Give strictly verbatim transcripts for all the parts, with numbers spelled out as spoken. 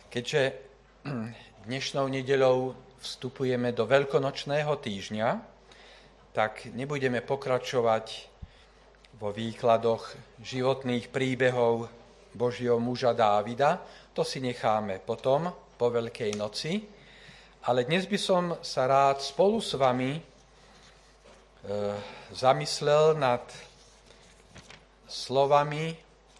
Keďže dnešnou nedeľou vstupujeme do veľkonočného týždňa, tak nebudeme pokračovať vo výkladoch životných príbehov Božieho muža Dávida. To si necháme potom, po Veľkej noci. Ale dnes by som sa rád spolu s vami e, zamyslel nad slovami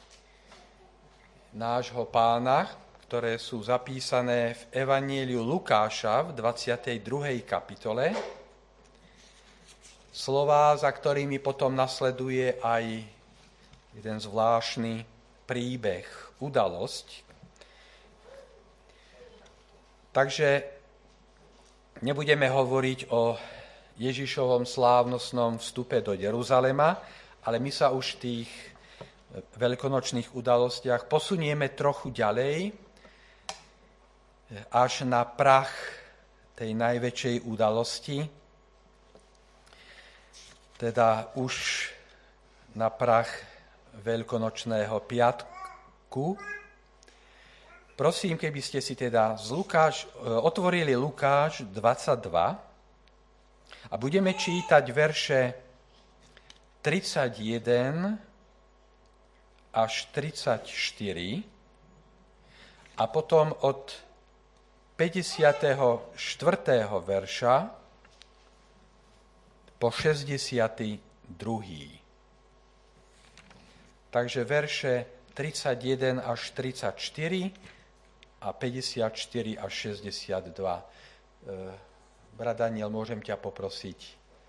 nášho Pána, ktoré sú zapísané v Evanjeliu Lukáša v dvadsiatej druhej kapitole. Slová, za ktorými potom nasleduje aj jeden zvláštny príbeh, udalosť. Takže nebudeme hovoriť o Ježišovom slávnostnom vstupe do Jeruzalema, ale my sa už v tých veľkonočných udalostiach posunieme trochu ďalej, až na prach tej najväčšej udalosti, teda už na prach Veľkonočného piatku. Prosím, keby ste si teda z Lukáš, otvorili Lukáš dvadsaťdva a budeme čítať verše tridsaťjeden až tridsaťštyri a potom od päťdesiateho štvrtého verša po šesťdesiaty druhý. Takže verše tridsaťjeden až tridsaťštyri a päťdesiatštyri až šesťdesiatdva. Brat Daniel, môžem ťa poprosiť.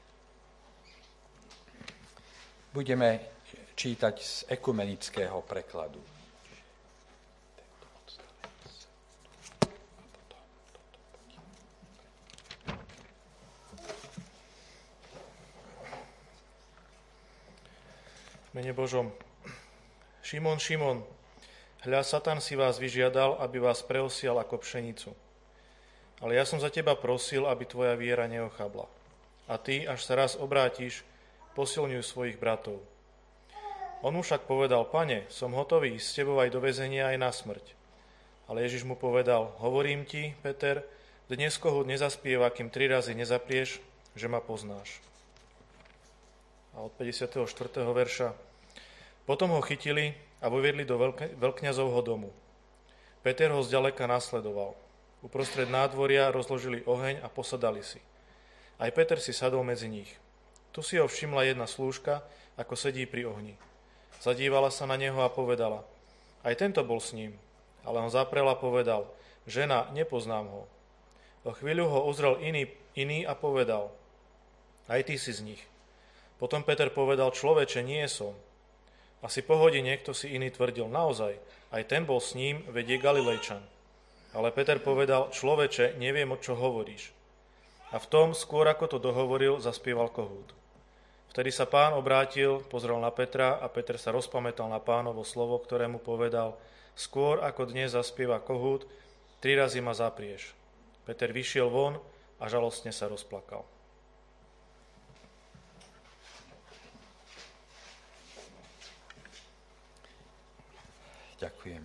Budeme čítať z ekumenického prekladu. V mene Božom. Šimon, Šimon, hľa, Satan si vás vyžiadal, aby vás preosial ako pšenicu. Ale ja som za teba prosil, aby tvoja viera neochabla. A ty, až sa raz obrátiš, posilňuj svojich bratov. On mu však povedal: Pane, som hotový ísť s tebou aj do väzenia, aj na smrť. Ale Ježiš mu povedal: Hovorím ti, Peter, dnes kohút nezaspieva, kým tri razy nezaprieš, že ma poznáš. A od päťdesiateho štvrtého verša. Potom ho chytili a voviedli do veľkňazovho domu. Peter ho zďaleka nasledoval. Uprostred nádvoria rozložili oheň a posadali si. Aj Peter si sadol medzi nich. Tu si ho všimla jedna slúžka, ako sedí pri ohni. Zadívala sa na neho a povedala: Aj tento bol s ním. Ale on zaprel a povedal: Žena, nepoznám ho. O chvíľu ho uzrel iný, iný a povedal: Aj ty si z nich. Potom Peter povedal: Človeče, nie som. Asi po hodine kto si iný tvrdil: Naozaj, aj ten bol s ním, veď je Galilejčan. Ale Peter povedal: Človeče, neviem, o čo hovoríš. A v tom, skôr ako to dohovoril, zaspieval kohút. Vtedy sa Pán obrátil, pozrel na Petra a Peter sa rozpamätal na Pánovo slovo, ktoré mu povedal: Skôr ako dnes zaspieva kohút, tri razy ma zaprieš. Peter vyšiel von a žalostne sa rozplakal. Ďakujem.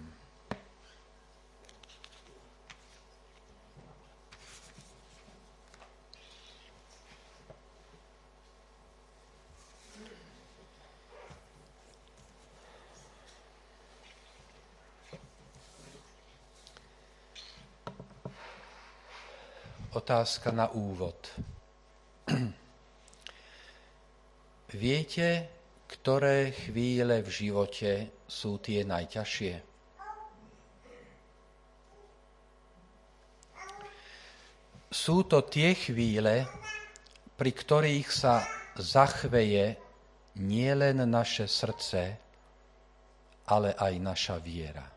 Otázka na úvod. Viete, ktoré chvíle v živote sú tie najťažšie? Sú to tie chvíle, pri ktorých sa zachveje nielen naše srdce, ale aj naša viera.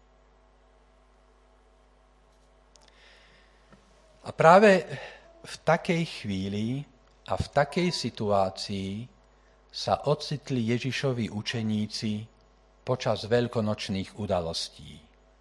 A práve v takej chvíli a v takej situácii sa ocitli Ježišovi učeníci počas veľkonočných udalostí.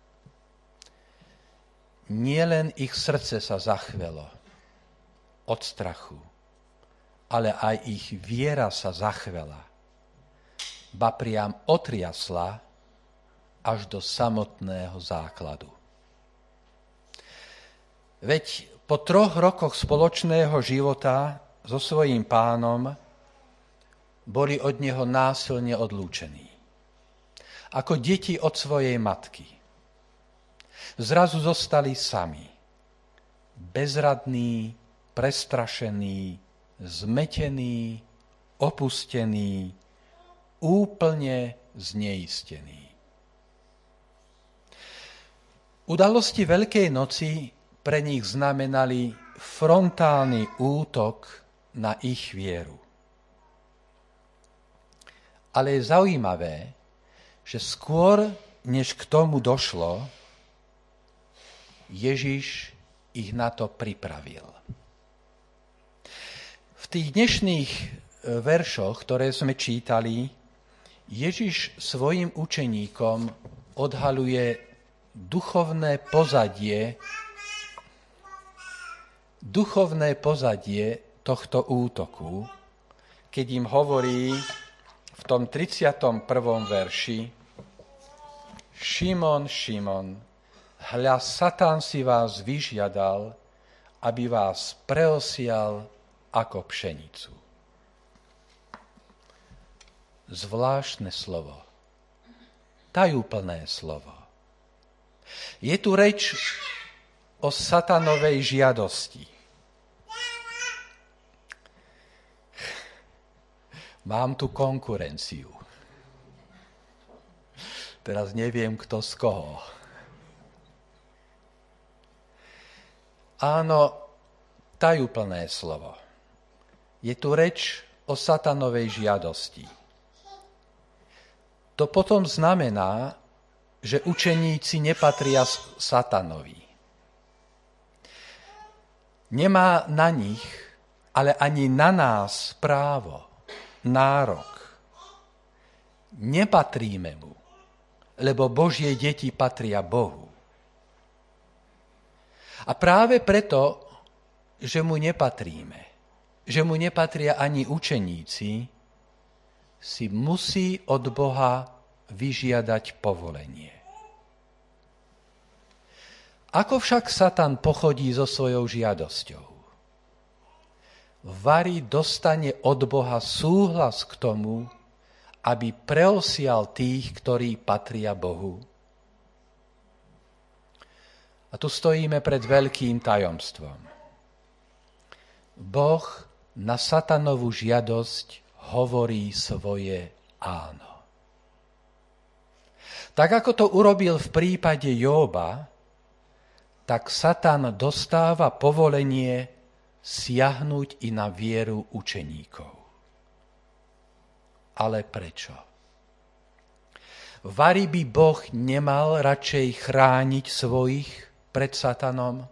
Nielen ich srdce sa zachvelo od strachu, ale aj ich viera sa zachvela, ba priam otriasla až do samotného základu. Veď po troch rokoch spoločného života so svojím pánom boli od neho násilne odlúčení. Ako deti od svojej matky. Zrazu zostali sami. Bezradní, prestrašení, zmetení, opustení, úplne zneistení. Udalosti Veľkej noci pre nich znamenali frontálny útok na ich vieru. Ale je zaujímavé, že skôr, než k tomu došlo, Ježiš ich na to pripravil. V tých dnešných veršoch, ktoré sme čítali, Ježiš svojim učeníkom odhaľuje duchovné pozadie, duchovné pozadie tohto útoku, keď im hovorí v tom tridsiatom prvom verši: Šimon, Šimon, hľa, Satan si vás vyžiadal, aby vás preosial ako pšenicu. Zvláštne slovo. Tajúplné slovo. Je tu reč o satanovej žiadosti. Mám tu konkurenciu. Teraz neviem, kto z koho. Áno, tajúplné slovo. Je tu reč o satanovej žiadosti. To potom znamená, že učeníci nepatria satanovi. Nemá na nich, ale ani na nás právo, nárok. Nepatríme mu, lebo Božie deti patria Bohu. A práve preto, že mu nepatríme, že mu nepatria ani učeníci, si musí od Boha vyžiadať povolenie. Ako však Satan pochodí so svojou žiadosťou? Vari dostane od Boha súhlas k tomu, aby preosial tých, ktorí patria Bohu. A tu stojíme pred veľkým tajomstvom. Boh na Satanovú žiadosť hovorí svoje áno. Tak ako to urobil v prípade Jóba, tak Satan dostáva povolenie siahnuť i na vieru učeníkov. Ale prečo? Vari by Boh nemal radšej chrániť svojich pred Satanom?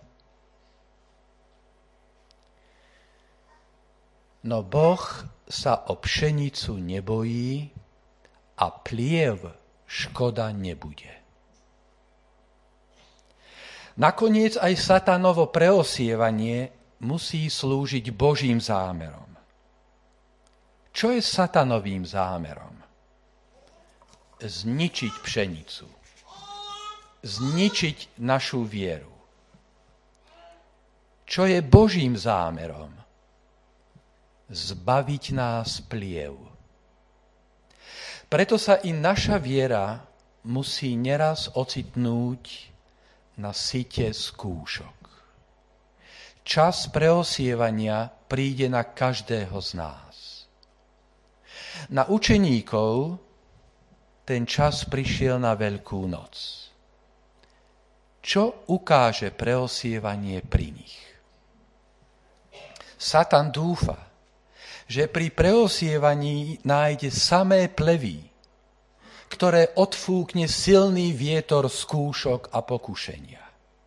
No Boh sa o pšenicu nebojí a pliev škoda nebude. Nakoniec aj Satanovo preosievanie musí slúžiť Božím zámerom. Čo je Satanovým zámerom? Zničiť pšenicu. Zničiť našu vieru. Čo je Božím zámerom? Zbaviť nás pliev. Preto sa i naša viera musí neraz ocitnúť na syte skúšok. Čas preosievania príde na každého z nás. Na učeníkov ten čas prišiel na Veľkú noc. Čo ukáže preosievanie pri nich? Satan dúfa, že pri preosievaní nájde samé plevy, ktoré odfúkne silný vietor skúšok a pokušenia.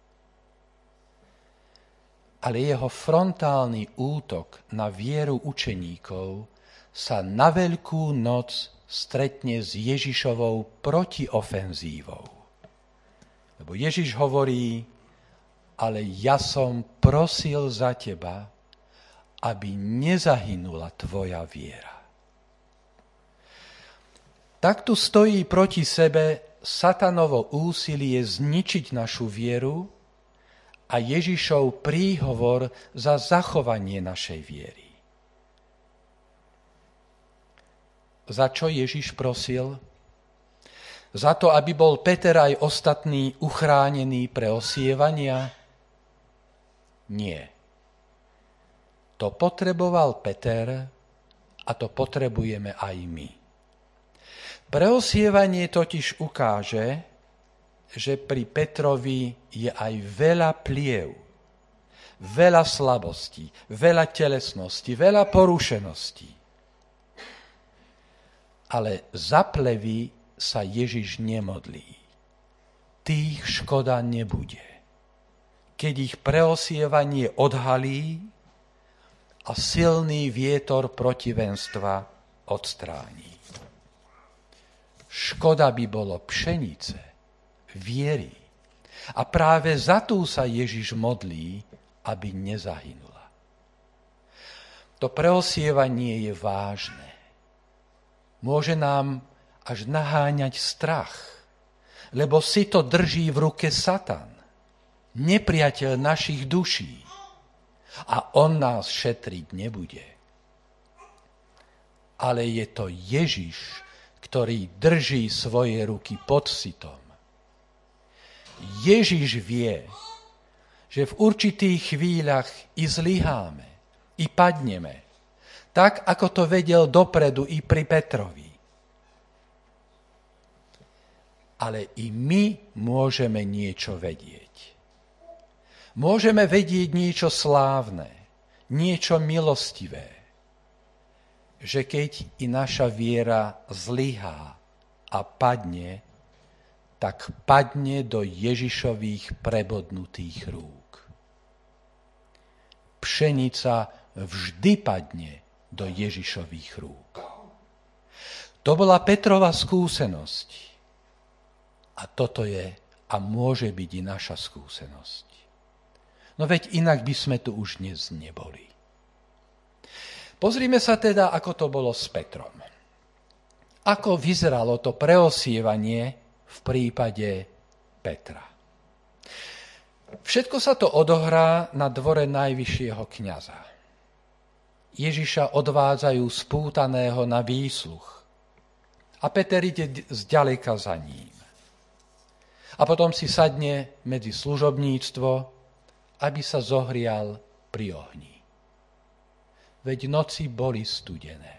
Ale jeho frontálny útok na vieru učeníkov sa na Veľkú noc stretne s Ježišovou protiofenzívou. Lebo Ježiš hovorí, ale ja som prosil za teba, aby nezahynula tvoja viera. Tak tu stojí proti sebe Satanovo úsilie zničiť našu vieru a Ježišov príhovor za zachovanie našej viery. Za čo Ježiš prosil? Za to, aby bol Peter aj ostatní uchránení pre osievania? Nie. To potreboval Peter a to potrebujeme aj my. Preosievanie totiž ukáže, že pri Petrovi je aj veľa pliev, veľa slabostí, veľa telesností, veľa porušeností. Ale za plevy sa Ježiš nemodlí. Tých škoda nebude, keď ich preosievanie odhalí a silný vietor protivenstva odstráni. Škoda by bolo pšenice, viery. A práve za tú sa Ježiš modlí, aby nezahynula. To preosievanie je vážne. Môže nám až naháňať strach, lebo si to drží v ruke Satan, nepriateľ našich duší. A on nás šetriť nebude. Ale je to Ježiš, ktorý drží svoje ruky pod sitom. Ježiš vie, že v určitých chvíľach i zlyháme, i padneme, tak ako to vedel dopredu i pri Petrovi. Ale i my môžeme niečo vedieť. Môžeme vedieť niečo slávne, niečo milostivé, že keď i naša viera zlyhá a padne, tak padne do Ježišových prebodnutých rúk. Pšenica vždy padne do Ježišových rúk. To bola Petrova skúsenosť. A toto je a môže byť i naša skúsenosť. No veď inak by sme tu už dnes neboli. Pozrime sa teda, ako to bolo s Petrom. Ako vyzeralo to preosievanie v prípade Petra. Všetko sa to odohrá na dvore najvyššieho kňaza. Ježiša odvádzajú spútaného na výsluch a Peter ide zďaleka za ním. A potom si sadne medzi služobníctvo, aby sa zohrial pri ohni. Veď noci boli studené.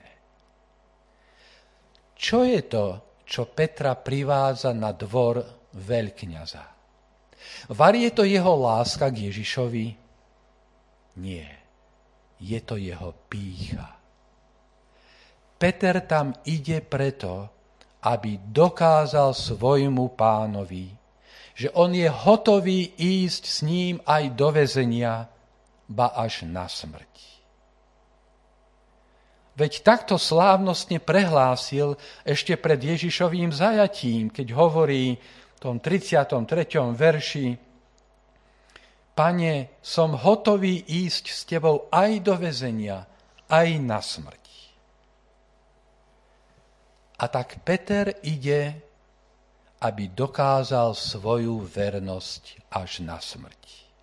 Čo je to, čo Petra privádza na dvor veľkňaza? Var je to jeho láska k Ježišovi? Nie. Je to jeho pýcha. Peter tam ide preto, aby dokázal svojmu pánovi, že on je hotový ísť s ním aj do väzenia, ba až na smrť. Veď takto slávnostne prehlásil ešte pred Ježišovým zajatím, keď hovorí v tom tridsiatom treťom verši: Pane, som hotový ísť s tebou aj do väzenia, aj na smrť. A tak Peter ide, aby dokázal svoju vernosť až na smrť.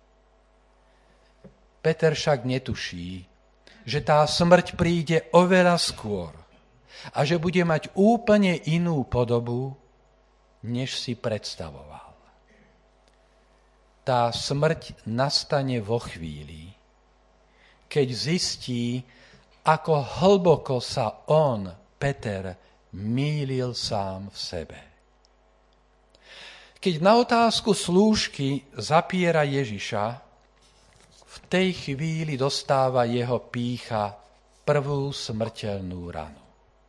Peter však netuší, že tá smrť príde oveľa skôr a že bude mať úplne inú podobu, než si predstavoval. Tá smrť nastane vo chvíli, keď zistí, ako hlboko sa on, Peter, mýlil sám v sebe. Keď na otázku slúžky zapiera Ježiša, v tej chvíli dostáva jeho pýcha prvú smrteľnú ranu.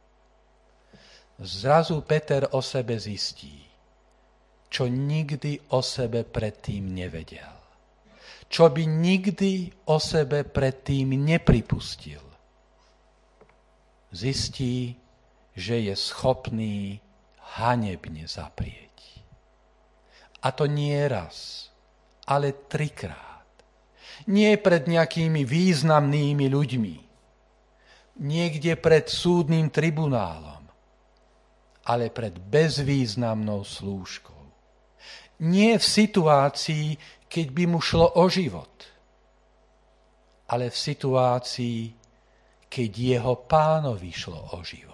Zrazu Peter o sebe zistí, čo nikdy o sebe predtým nevedel. Čo by nikdy o sebe predtým nepripustil. Zistí, že je schopný hanebne zaprieť. A to nie raz, ale trikrát. Nie pred nejakými významnými ľuďmi, niekde pred súdnym tribunálom, ale pred bezvýznamnou slúžkou. Nie v situácii, keď by mu šlo o život, ale v situácii, keď jeho pánovi šlo o život.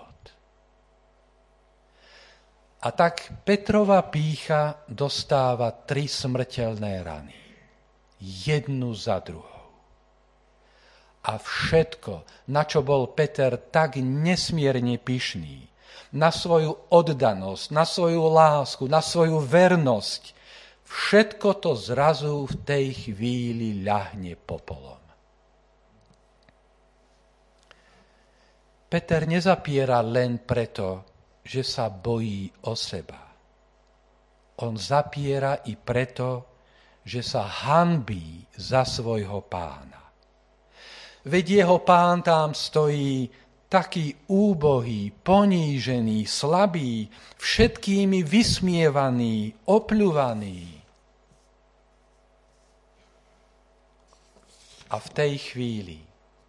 A tak Petrova pýcha dostáva tri smrteľné rany. Jednu za druhou. A všetko, na čo bol Peter tak nesmierne pyšný, na svoju oddanosť, na svoju lásku, na svoju vernosť, všetko to zrazu v tej chvíli ľahne popolom. Peter nezapiera len preto, že sa bojí o seba. On zapiera i preto, že sa hanbí za svojho pána. Veď jeho pán tam stojí taký úbohý, ponížený, slabý, všetkými vysmievaný, opľúvaný. A v tej chvíli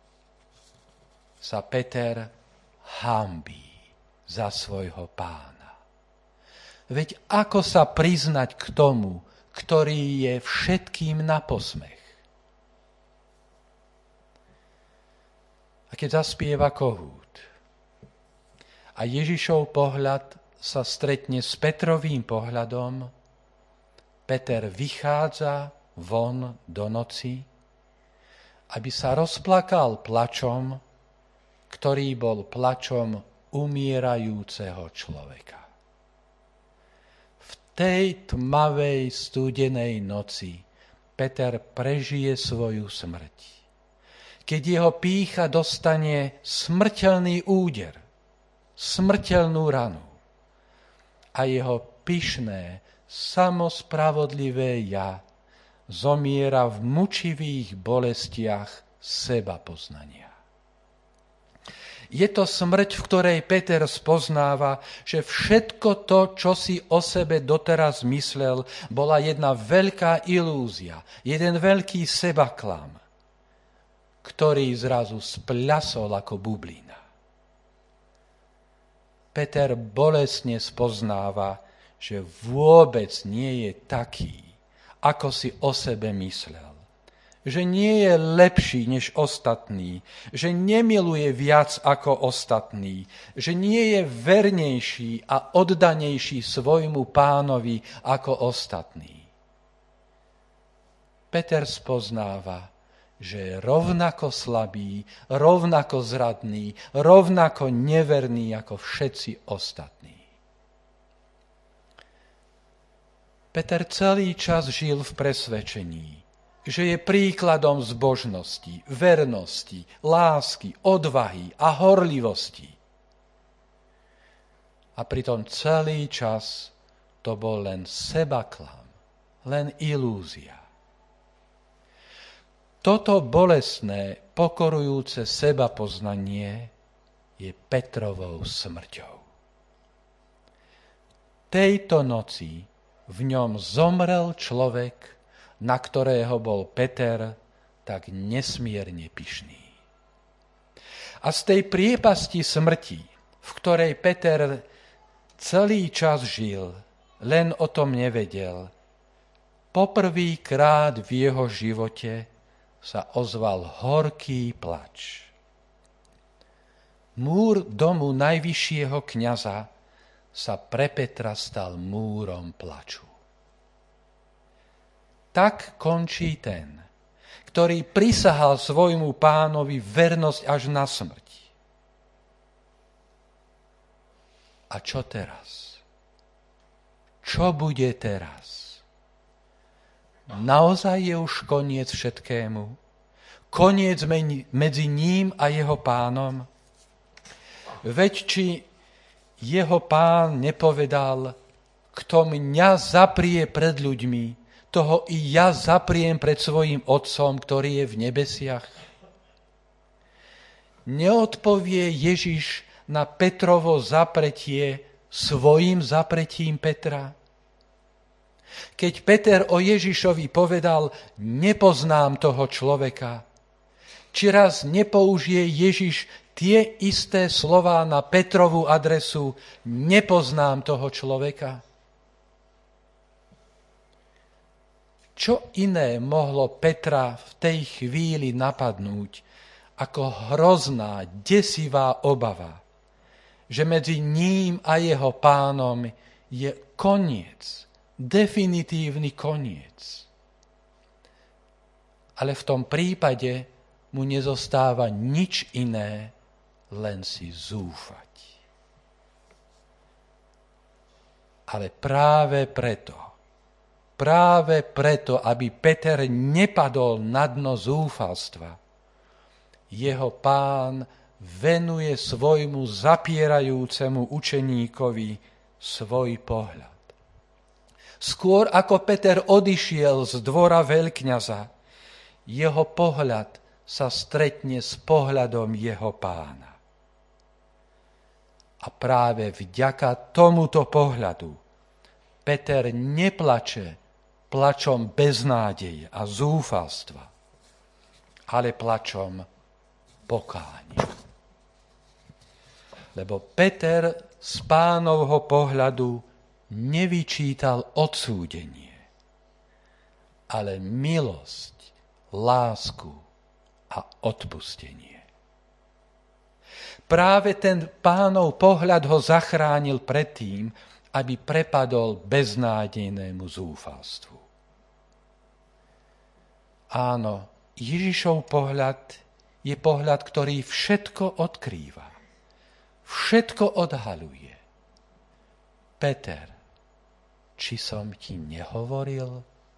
sa Peter hanbí za svojho pána. Veď ako sa priznať k tomu, ktorý je všetkým na posmech? A keď zaspieva kohút a Ježišov pohľad sa stretne s Petrovým pohľadom, Peter vychádza von do noci, aby sa rozplakal plačom, ktorý bol plačom umierajúceho človeka. V tej tmavej, studenej noci Peter prežije svoju smrť. Keď jeho pýcha dostane smrteľný úder, smrteľnú ranu a jeho pyšné, samospravodlivé ja zomiera v mučivých bolestiach seba poznania. Je to smrť, v ktorej Peter spoznáva, že všetko to, čo si o sebe doteraz myslel, bola jedna veľká ilúzia, jeden veľký sebaklam, ktorý zrazu spľasol ako bublina. Peter bolestne spoznáva, že vôbec nie je taký, ako si o sebe myslel. Že nie je lepší než ostatní, že nemiluje viac ako ostatní, že nie je vernejší a oddanejší svojmu pánovi ako ostatní. Peter spoznáva, že je rovnako slabý, rovnako zradný, rovnako neverný ako všetci ostatní. Peter celý čas žil v presvedčení, že je príkladom zbožnosti, vernosti, lásky, odvahy a horlivosti. A pritom celý čas to bol len sebaklam, len ilúzia. Toto bolestné, pokorujúce sebapoznanie je Petrovou smrťou. Tejto noci v ňom zomrel človek, na ktorého bol Peter tak nesmierne pyšný. A z tej priepasti smrti, v ktorej Peter celý čas žil, len o tom nevedel, poprvýkrát v jeho živote sa ozval horký plač. Múr domu najvyššieho kňaza sa pre Petra stal múrom plaču. Tak končí ten, ktorý prisahal svojmu pánovi vernosť až na smrť. A čo teraz? Čo bude teraz? Naozaj je už koniec všetkému? Koniec medzi ním a jeho pánom? Veď či jeho pán nepovedal, kto mňa zaprie pred ľuďmi, toho i ja zapriem pred svojím Otcom, ktorý je v nebesiach. Neodpovie Ježiš na Petrovo zapretie svojím zapretím Petra? Keď Peter o Ježišovi povedal, nepoznám toho človeka, či raz nepoužije Ježiš tie isté slová na Petrovú adresu, nepoznám toho človeka? Čo iné mohlo Petra v tej chvíli napadnúť, ako hrozná, desivá obava, že medzi ním a jeho pánom je koniec, definitívny koniec. Ale v tom prípade mu nezostáva nič iné, len si zúfať. Ale práve preto, práve preto, aby Peter nepadol na dno zúfalstva, jeho pán venuje svojmu zapierajúcemu učeníkovi svoj pohľad. Skôr ako Peter odišiel z dvora veľkňaza, jeho pohľad sa stretne s pohľadom jeho pána. A práve vďaka tomuto pohľadu Peter neplače plačom beznádeje a zúfalstva, ale plačom pokánia. Lebo Peter z pánovho pohľadu nevyčítal odsúdenie, ale milosť, lásku a odpustenie. Práve ten pánov pohľad ho zachránil pred tým, aby prepadol beznádejnému zúfalstvu. Áno, Ježišov pohľad je pohľad, ktorý všetko odkrýva, všetko odhaľuje. Peter, či som ti nehovoril?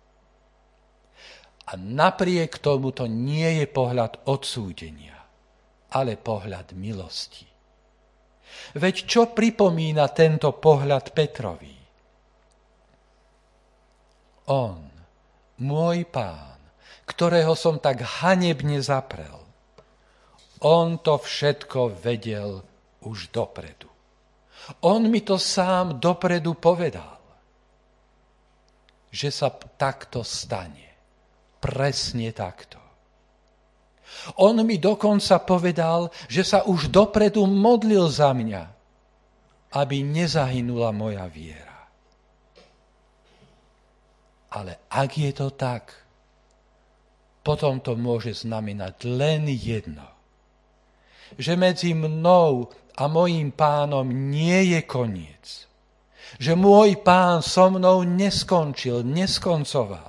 A napriek tomu to nie je pohľad odsúdenia, ale pohľad milosti. Veď čo pripomína tento pohľad Petrovi? On, môj pán, ktorého som tak hanebne zaprel, on to všetko vedel už dopredu. On mi to sám dopredu povedal, že sa takto stane. Presne takto. On mi dokonca povedal, že sa už dopredu modlil za mňa, aby nezahynula moja viera. Ale ak je to tak, potom to môže znamenať len jedno. Že medzi mnou a mojím pánom nie je koniec. Že môj pán so mnou neskončil, neskoncoval.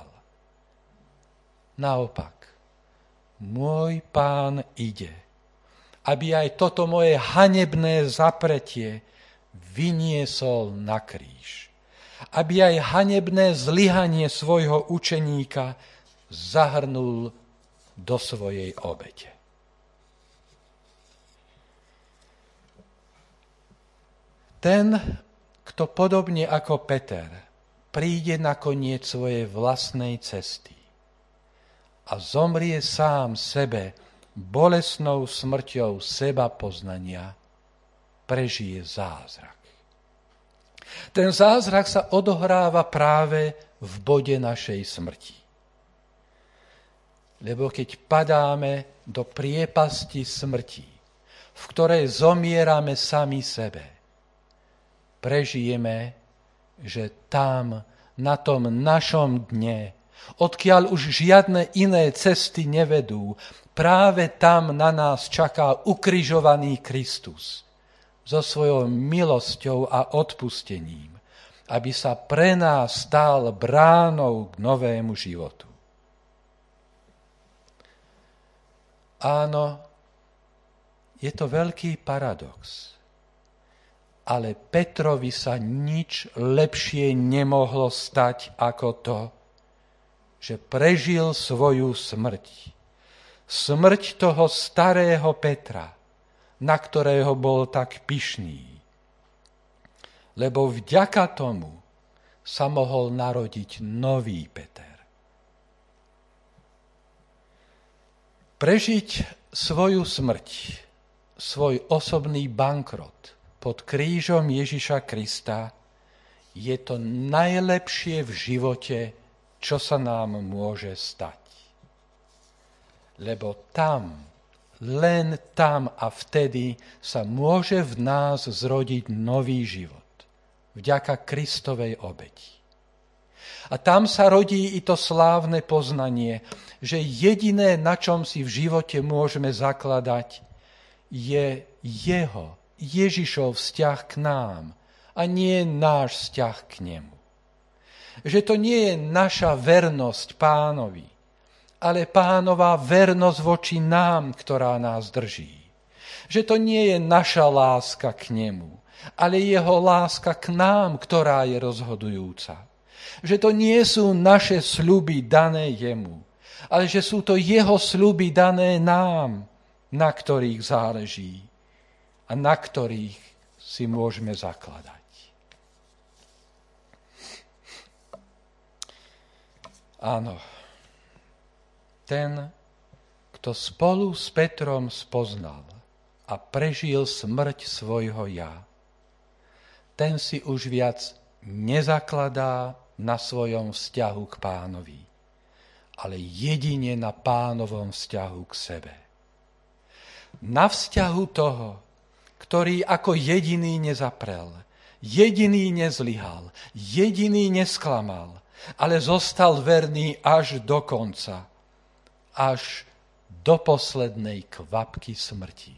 Naopak, môj pán ide, aby aj toto moje hanebné zapretie vyniesol na kríž. Aby aj hanebné zlyhanie svojho učeníka zahrnul do svojej obete. Ten, kto podobne ako Peter príde na koniec svojej vlastnej cesty a zomrie sám sebe bolesnou smrťou seba poznania, prežije zázrak. Ten zázrak sa odohráva práve v bode našej smrti. Lebo keď padáme do priepasti smrti, v ktorej zomierame sami sebe, prežijeme, že tam, na tom našom dne, odkiaľ už žiadne iné cesty nevedú, práve tam na nás čaká ukrižovaný Kristus so svojou milosťou a odpustením, aby sa pre nás stal bránou k novému životu. Áno, je to veľký paradox, ale Petrovi sa nič lepšie nemohlo stať ako to, že prežil svoju smrť. Smrť toho starého Petra, na ktorého bol tak pyšný. Lebo vďaka tomu sa mohol narodiť nový Peter. Prežiť svoju smrť, svoj osobný bankrot pod krížom Ježiša Krista je to najlepšie v živote, čo sa nám môže stať. Lebo tam, len tam a vtedy sa môže v nás zrodiť nový život. Vďaka Kristovej obeti. A tam sa rodí i to slávne poznanie, že jediné, na čom si v živote môžeme zakladať, je jeho, Ježišov vzťah k nám a nie náš vzťah k nemu. Že to nie je naša vernosť Pánovi, ale Pánova vernosť voči nám, ktorá nás drží. Že to nie je naša láska k nemu, ale jeho láska k nám, ktorá je rozhodujúca. Že to nie sú naše sľuby dané jemu, ale že sú to jeho sľuby dané nám, na ktorých záleží a na ktorých si môžeme zakladať. Áno, ten, kto spolu s Petrom spoznal a prežil smrť svojho ja, ten si už viac nezakladá na svojom vzťahu k Pánovi, ale jedine na Pánovom vzťahu k sebe. Na vzťahu toho, ktorý ako jediný nezaprel, jediný nezlyhal, jediný nesklamal, ale zostal verný až do konca, až do poslednej kvapky smrti.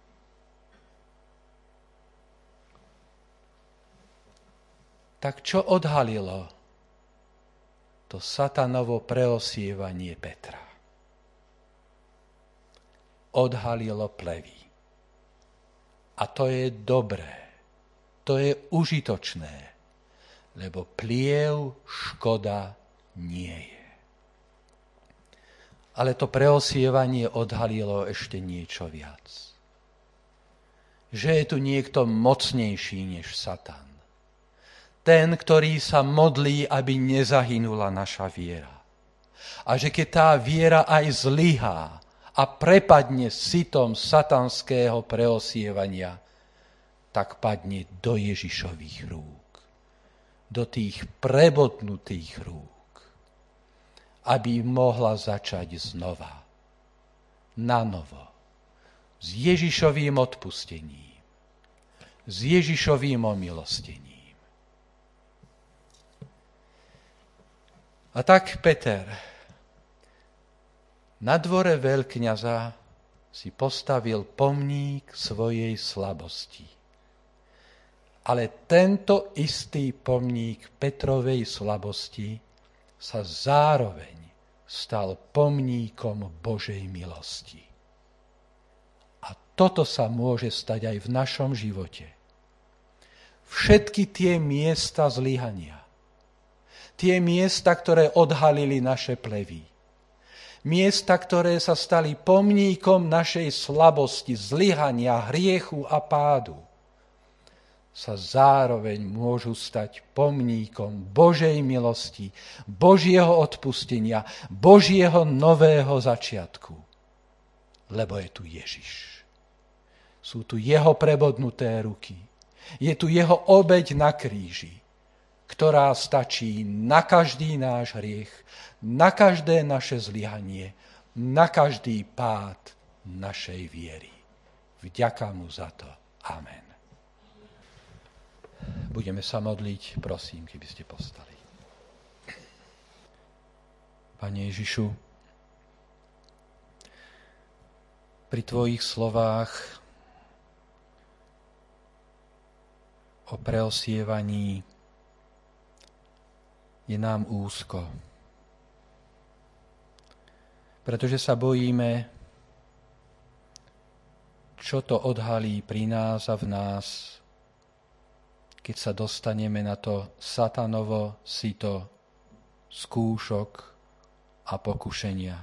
Tak čo odhalilo to satanovo preosievanie Petra? Odhalilo plevy. A to je dobré, to je užitočné, lebo pliev škoda nie je. Ale to preosievanie odhalilo ešte niečo viac. Že je tu niekto mocnejší než Satan. Ten, ktorý sa modlí, aby nezahynula naša viera. A že keď tá viera aj zlyhá a prepadne sitom satanského preosievania, tak padne do Ježišových rúk. Do tých prebodnutých rúk. Aby mohla začať znova. Nanovo. S Ježišovým odpustením. S Ježišovým omilostením. A tak Peter na dvore veľkňaza si postavil pomník svojej slabosti. Ale tento istý pomník Petrovej slabosti sa zároveň stal pomníkom Božej milosti. A toto sa môže stať aj v našom živote. Všetky tie miesta zlyhania, tie miesta, ktoré odhalili naše plevy. Miesta, ktoré sa stali pomníkom našej slabosti, zlyhania, hriechu a pádu, sa zároveň môžu stať pomníkom Božej milosti, Božieho odpustenia, Božieho nového začiatku. Lebo je tu Ježiš. Sú tu jeho prebodnuté ruky. Je tu jeho obeť na kríži, ktorá stačí na každý náš hriech, na každé naše zlyhanie, na každý pád našej viery. Vďaka mu za to. Amen. Budeme sa modliť, prosím, keby ste povstali. Pane Ježišu, pri tvojich slovách o preosievaní je nám úzko. Pretože sa bojíme, čo to odhalí pri nás a v nás, keď sa dostaneme na to satanovo sito skúšok a pokušenia.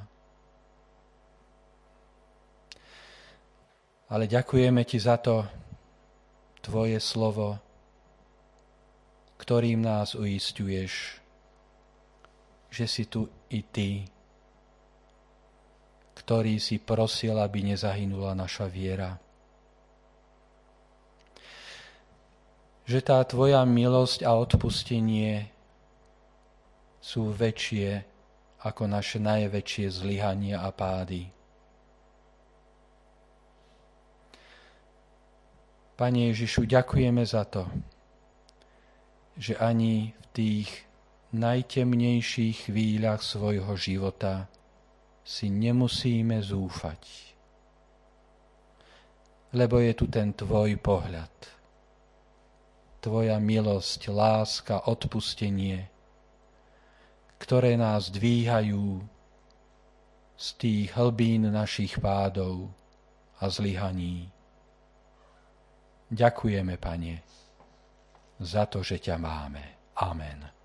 Ale ďakujeme ti za to tvoje slovo, ktorým nás uisťuješ, že si tu i ty, ktorý si prosil, aby nezahynula naša viera. Že tá tvoja milosť a odpustenie sú väčšie ako naše najväčšie zlyhania a pády. Pane Ježišu, ďakujeme za to, že ani v tých najtemnejších chvíľach svojho života si nemusíme zúfať, lebo je tu ten tvoj pohľad, tvoja milosť, láska, odpustenie, ktoré nás dvíhajú z tých hlbín našich pádov a zlyhaní. Ďakujeme, Pane, za to, že ťa máme. Amen.